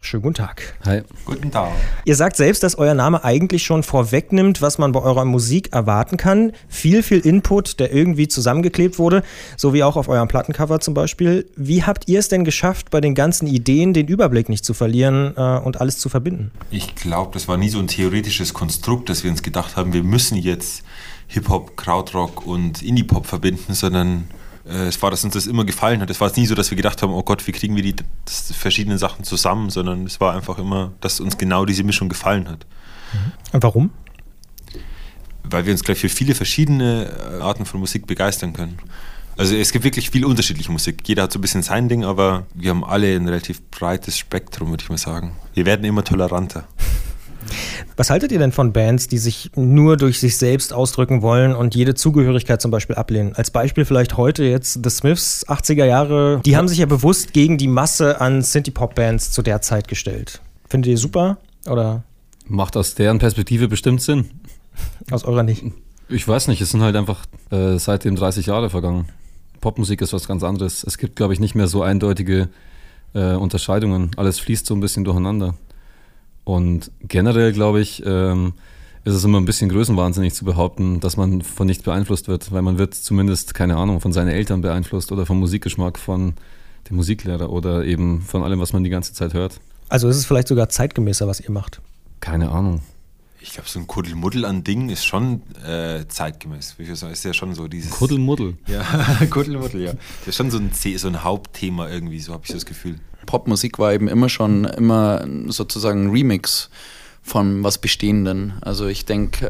Schönen guten Tag. Hi. Guten Tag. Ihr sagt selbst, dass euer Name eigentlich schon vorwegnimmt, was man bei eurer Musik erwarten kann. Viel Input, der irgendwie zusammengeklebt wurde, so wie auch auf eurem Plattencover zum Beispiel. Wie habt ihr es denn geschafft, bei den ganzen Ideen den Überblick nicht zu verlieren und alles zu verbinden? Ich glaube, das war nie so ein theoretisches Konstrukt, dass wir uns gedacht haben, wir müssen jetzt Hip-Hop, Krautrock und Indie-Pop verbinden, sondern es war, dass uns das immer gefallen hat. Es war nie so, dass wir gedacht haben, oh Gott, wie kriegen wir die verschiedenen Sachen zusammen, sondern es war einfach immer, dass uns genau diese Mischung gefallen hat. Und warum? Weil wir uns gleich für viele verschiedene Arten von Musik begeistern können. Also es gibt wirklich viel unterschiedliche Musik. Jeder hat so ein bisschen sein Ding, aber wir haben alle ein relativ breites Spektrum, würde ich mal sagen. Wir werden immer toleranter. Was haltet ihr denn von Bands, die sich nur durch sich selbst ausdrücken wollen und jede Zugehörigkeit zum Beispiel ablehnen? Als Beispiel vielleicht heute jetzt The Smiths, 80er Jahre. Die haben sich ja bewusst gegen die Masse an Synthie-Pop-Bands zu der Zeit gestellt. Findet ihr super? Oder? Macht aus deren Perspektive bestimmt Sinn. Aus eurer nicht? Ich weiß nicht, es sind halt einfach seitdem 30 Jahre vergangen. Popmusik ist was ganz anderes. Es gibt, glaube ich, nicht mehr so eindeutige Unterscheidungen. Alles fließt so ein bisschen durcheinander. Und generell, glaube ich, ist es immer ein bisschen größenwahnsinnig zu behaupten, dass man von nichts beeinflusst wird, weil man wird zumindest, keine Ahnung, von seinen Eltern beeinflusst oder vom Musikgeschmack von dem Musiklehrer oder eben von allem, was man die ganze Zeit hört. Also ist es vielleicht sogar zeitgemäßer, was ihr macht? Keine Ahnung. Ich glaube, so ein Kuddelmuddel an Dingen ist schon zeitgemäß. Wie ich sagen, ist ja schon so dieses... Kuddelmuddel? Ja, Kuddelmuddel, ja. Das ist schon so ein Hauptthema irgendwie, so habe ich das Gefühl. Popmusik war eben immer sozusagen ein Remix von was Bestehenden. Also ich denke,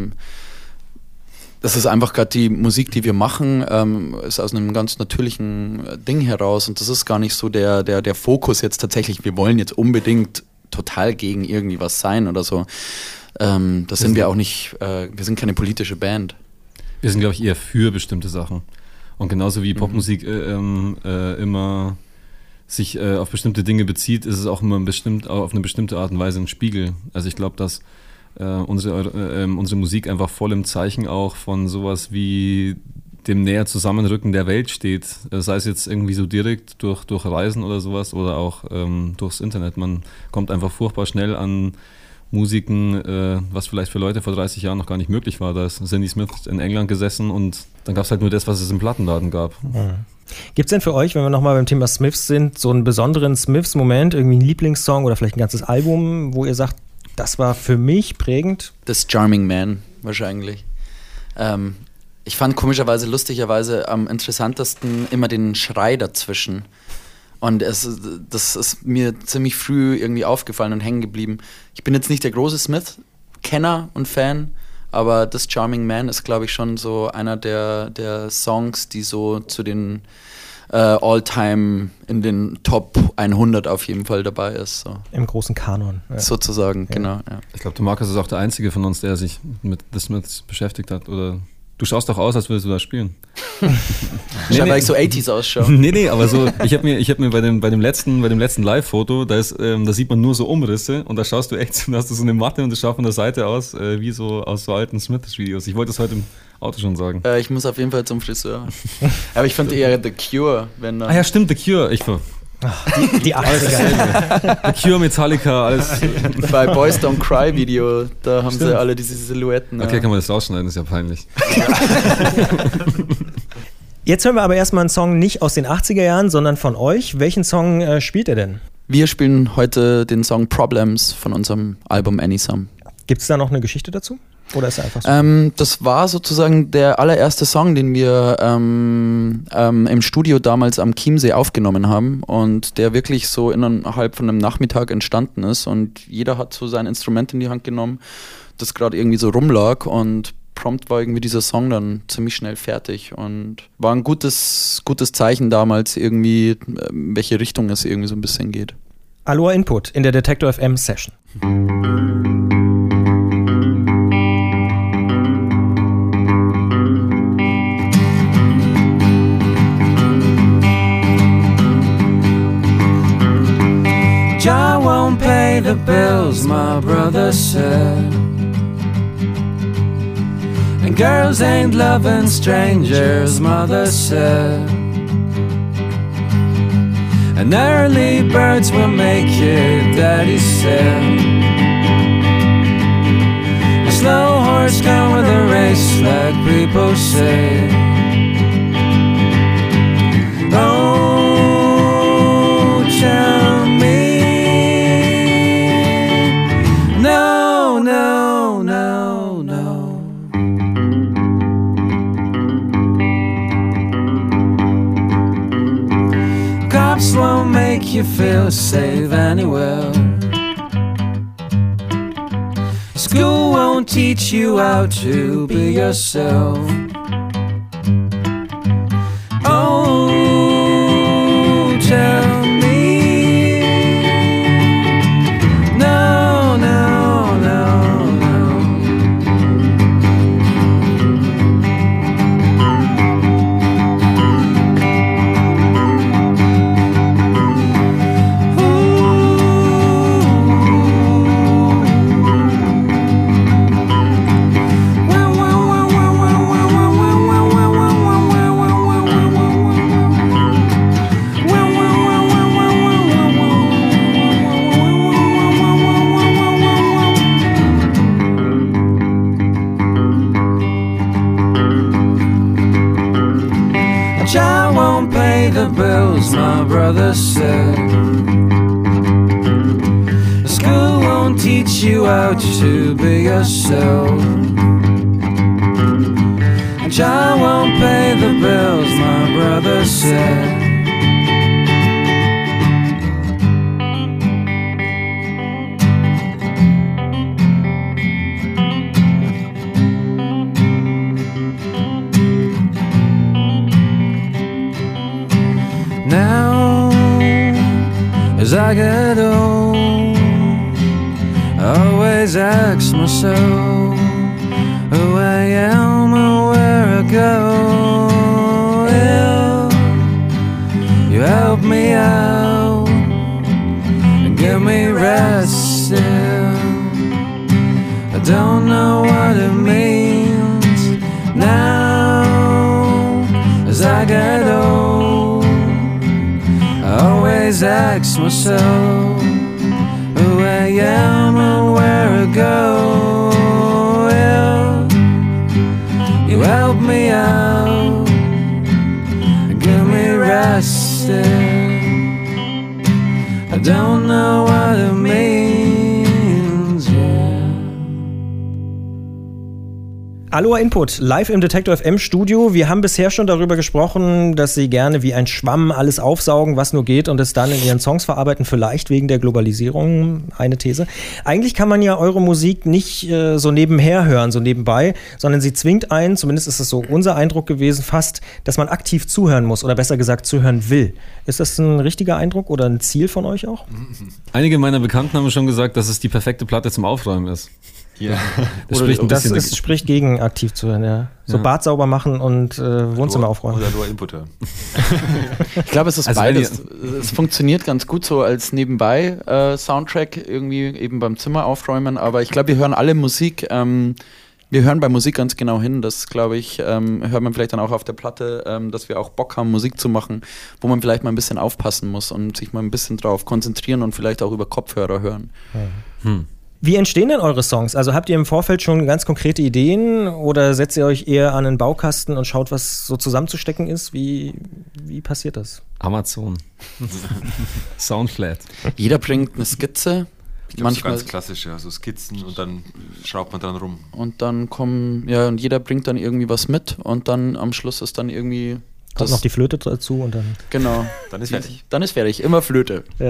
das ist einfach gerade die Musik, die wir machen, ist aus einem ganz natürlichen Ding heraus und das ist gar nicht so der Fokus jetzt tatsächlich, wir wollen jetzt unbedingt total gegen irgendwie was sein oder so. Das sind wir auch nicht, wir sind keine politische Band. Wir sind, glaube ich, eher für bestimmte Sachen. Und genauso wie Popmusik immer sich auf bestimmte Dinge bezieht, ist es auch immer auf eine bestimmte Art und Weise ein Spiegel. Also ich glaube, dass unsere Musik einfach voll im Zeichen auch von sowas wie dem näher Zusammenrücken der Welt steht. Sei es jetzt irgendwie so direkt durch Reisen oder sowas oder auch durchs Internet. Man kommt einfach furchtbar schnell an Musiken, was vielleicht für Leute vor 30 Jahren noch gar nicht möglich war. Da ist Cindy Smith in England gesessen und dann gab es halt nur das, was es im Plattenladen gab. Mhm. Gibt es denn für euch, wenn wir nochmal beim Thema Smiths sind, so einen besonderen Smiths-Moment, irgendwie ein Lieblingssong oder vielleicht ein ganzes Album, wo ihr sagt, das war für mich prägend? Das Charming Man wahrscheinlich. Ich fand lustigerweise am interessantesten immer den Schrei dazwischen. Und das ist mir ziemlich früh irgendwie aufgefallen und hängen geblieben. Ich bin jetzt nicht der große Smith-Kenner und Fan, aber das Charming Man ist, glaube ich, schon so einer der Songs, die so zu den All-Time in den Top 100 auf jeden Fall dabei ist. So. Im großen Kanon. Ja. Sozusagen, ja. Genau. Ja. Ich glaube, der Markus ist auch der Einzige von uns, der sich mit The Smiths beschäftigt hat. Oder du schaust doch aus, als würdest du da spielen. Weil ich so 80s ausschaue. Nee, aber so, ich hab mir bei dem letzten Live-Foto, da sieht man nur so Umrisse und da schaust du echt, da hast du so eine Matte und das schaut von der Seite aus, wie so aus so alten Smiths-Videos. Ich wollte das heute im Auto schon sagen. Ich muss auf jeden Fall zum Friseur. Aber ich fand eher The Cure, wenn ja, stimmt, The Cure. Die 80er. The Cure, Metallica, alles. Bei Boys Don't Cry Video, da haben sie alle diese Silhouetten. Okay, kann man das rausschneiden, ist ja peinlich. Jetzt hören wir aber erstmal einen Song nicht aus den 80er Jahren, sondern von euch. Welchen Song spielt ihr denn? Wir spielen heute den Song Problems von unserem Album Any-Some. Gibt es da noch eine Geschichte dazu? Oder ist er einfach so? Das war sozusagen der allererste Song, den wir im Studio damals am Chiemsee aufgenommen haben und der wirklich so innerhalb von einem Nachmittag entstanden ist und jeder hat so sein Instrument in die Hand genommen, das gerade irgendwie so rumlag und prompt war irgendwie dieser Song dann ziemlich schnell fertig und war ein gutes Zeichen damals irgendwie, in welche Richtung es irgendwie so ein bisschen geht. Aloha Input in der Detektor FM Session. Jah won't pay the bills, my brother said. And girls ain't loving strangers, mother said. and early birds will make it, Daddy said. A slow horse can with a race, like people say. Oh, tell me, no, no, no, no. Cops won't make you feel safe anywhere. School won't teach you how to be yourself. Oh, tell me, no, no, no, no. I won't pay the bills, my brother said. School won't teach you how to be yourself. I won't pay the bills, my brother said. Now, as I get old, I always ask myself who I am and where I go. If you help me out and give me rest, I don't know what it means. Now, as I get old, I always ask myself who I am and where I go. If you help me out and give me rest, I don't know what it means, yeah. Aloha Input, live im Detektor FM Studio. Wir haben bisher schon darüber gesprochen, dass Sie gerne wie ein Schwamm alles aufsaugen, was nur geht und es dann in Ihren Songs verarbeiten, vielleicht wegen der Globalisierung, eine These. Eigentlich kann man ja eure Musik nicht so nebenher hören, so nebenbei, sondern sie zwingt einen, zumindest ist es so unser Eindruck gewesen, fast, dass man aktiv zuhören muss oder besser gesagt zuhören will. Ist das ein richtiger Eindruck oder ein Ziel von euch auch? Einige meiner Bekannten haben schon gesagt, dass es die perfekte Platte zum Aufräumen ist. Ja. Das spricht gegen aktiv zu hören, ja. So Ja. Bad sauber machen und Wohnzimmer aufräumen. Oder nur Input hören. Ich glaube, es ist Also beides. Es funktioniert ganz gut so als Nebenbei-Soundtrack, irgendwie eben beim Zimmer aufräumen, aber ich glaube, wir hören alle Musik, wir hören bei Musik ganz genau hin, das glaube ich, hört man vielleicht dann auch auf der Platte, dass wir auch Bock haben, Musik zu machen, wo man vielleicht mal ein bisschen aufpassen muss und sich mal ein bisschen drauf konzentrieren und vielleicht auch über Kopfhörer hören. Wie entstehen denn eure Songs? Also habt ihr im Vorfeld schon ganz konkrete Ideen oder setzt ihr euch eher an einen Baukasten und schaut, was so zusammenzustecken ist? Wie passiert das? Amazon. Soundflat. Jeder bringt eine Skizze, Ich glaube, manchmal so ganz klassisch, ja, so Skizzen und dann schraubt man dran rum. und dann und jeder bringt dann irgendwie was mit und dann am Schluss ist dann irgendwie Kommt noch die Flöte dazu und dann... genau. Dann ist fertig. Dann ist fertig, immer Flöte. Ja.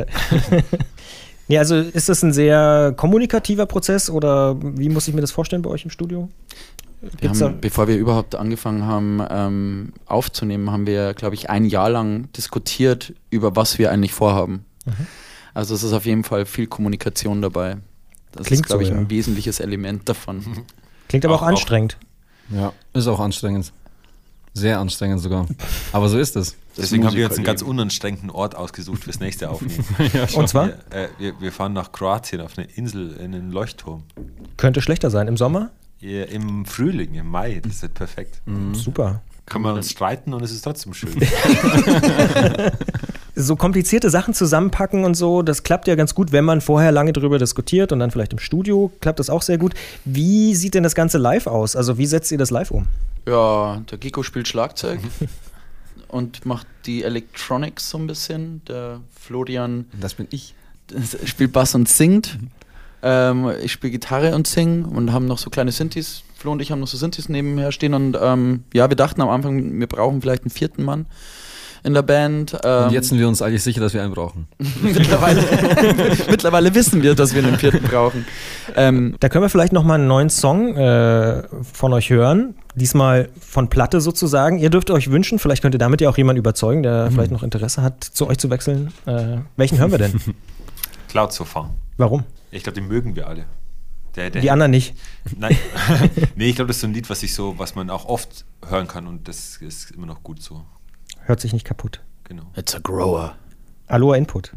Ja, also ist das ein sehr kommunikativer Prozess oder wie muss ich mir das vorstellen bei euch im Studio? Wir haben, bevor wir überhaupt angefangen haben aufzunehmen, haben wir, glaube ich, ein Jahr lang diskutiert, über was wir eigentlich vorhaben. Also es ist auf jeden Fall viel Kommunikation dabei. Das Klingt ist, glaube so, ich, ja. ein wesentliches Element davon. Klingt aber auch Auch- anstrengend. Ja, ist auch anstrengend. Sehr anstrengend sogar. Aber so ist es. Deswegen haben wir jetzt einen Musikerleben. ganz unanstrengenden Ort ausgesucht fürs nächste Aufnehmen. Und zwar Wir fahren nach Kroatien auf eine Insel in einen Leuchtturm. könnte schlechter sein. Im Sommer? Im Frühling, im Mai, das ist perfekt. Super. Kann man uns streiten und es ist trotzdem schön. so komplizierte Sachen zusammenpacken und so, das klappt ja ganz gut, wenn man vorher lange drüber diskutiert und dann vielleicht im Studio klappt das auch sehr gut. Wie sieht denn das Ganze live aus? Also wie setzt ihr das live um? Ja, der Giko spielt Schlagzeug und macht die Electronics so ein bisschen. Der Florian Das bin ich. spielt Bass und singt. Ich spiele Gitarre und sing und haben noch so kleine Synthes. Flo und ich haben noch so Synthes nebenher stehen und ja, wir dachten am Anfang, wir brauchen vielleicht einen 4. Mann in der Band. Und jetzt sind wir uns eigentlich sicher, dass wir einen brauchen. Mittlerweile wissen wir, dass wir einen 4. brauchen. Da können wir vielleicht nochmal einen neuen Song von euch hören. Diesmal von Platte sozusagen. Ihr dürft euch wünschen, vielleicht könnt ihr damit ja auch jemanden überzeugen, der vielleicht noch Interesse hat, zu euch zu wechseln. Welchen hören wir denn? Cloud Sofa. Warum? Ich glaube, den mögen wir alle. Die anderen nicht. Nein. Nee, ich glaube, das ist so ein Lied, was man auch oft hören kann und das ist immer noch gut so. Hört sich nicht kaputt. Genau. It's a grower. Aloha Input.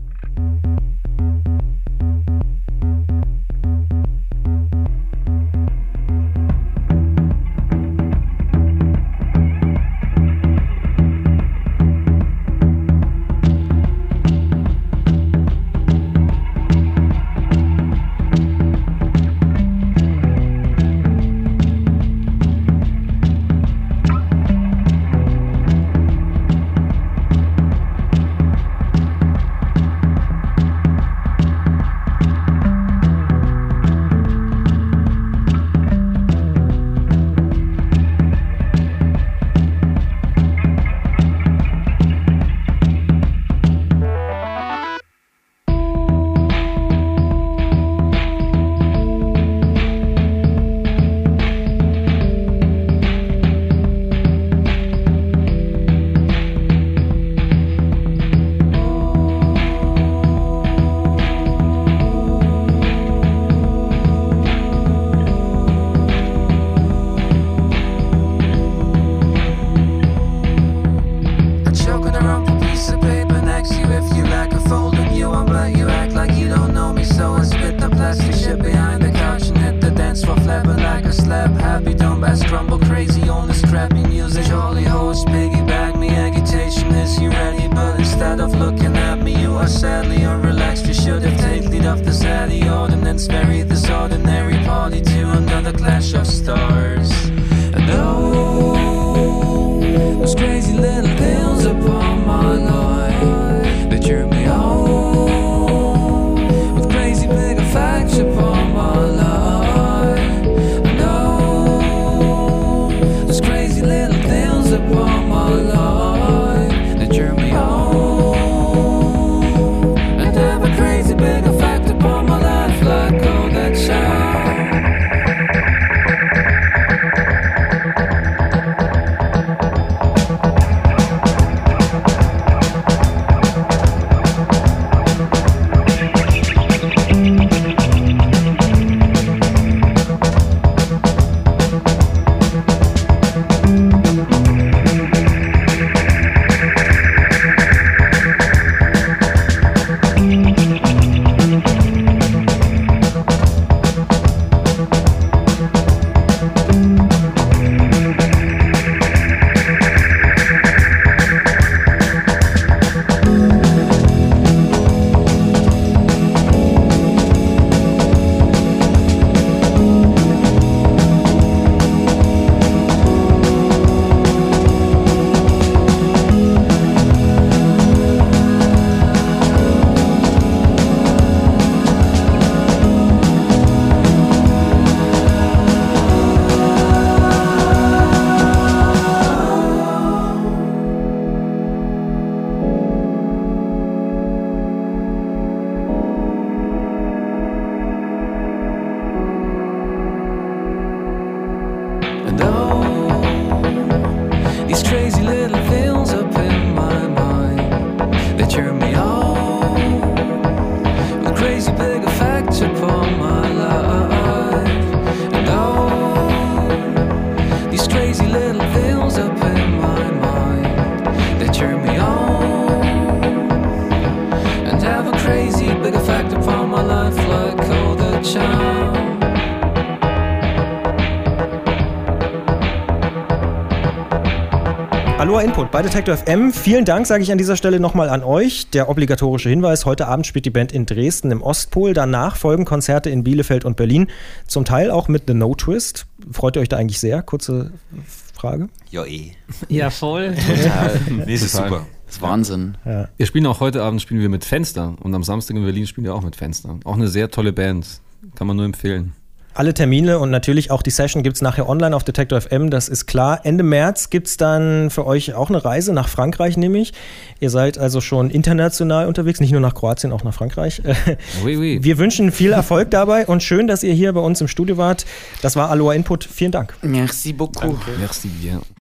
Aloha Input bei Detektor FM. Vielen Dank, sage ich an dieser Stelle nochmal an euch. Der obligatorische Hinweis, heute Abend spielt die Band in Dresden im Ostpol. Danach folgen Konzerte in Bielefeld und Berlin. Zum Teil auch mit The No Twist. Freut ihr euch da eigentlich sehr? Kurze Frage. Ja, Ja, voll. Total. Nee, das ist Total. super. Das ist Wahnsinn. Wir spielen auch heute Abend spielen wir mit Fenster und am Samstag in Berlin spielen wir auch mit Fenster. Auch eine sehr tolle Band. Kann man nur empfehlen. Alle Termine und natürlich auch die Session gibt es nachher online auf Detektor FM, das ist klar. Ende März gibt es dann für euch auch eine Reise nach Frankreich, nämlich. Ihr seid also schon international unterwegs, nicht nur nach Kroatien, auch nach Frankreich. Oui, oui. Wir wünschen viel Erfolg dabei und schön, dass ihr hier bei uns im Studio wart. Das war Aloha Input. Vielen Dank. Merci beaucoup. Merci bien.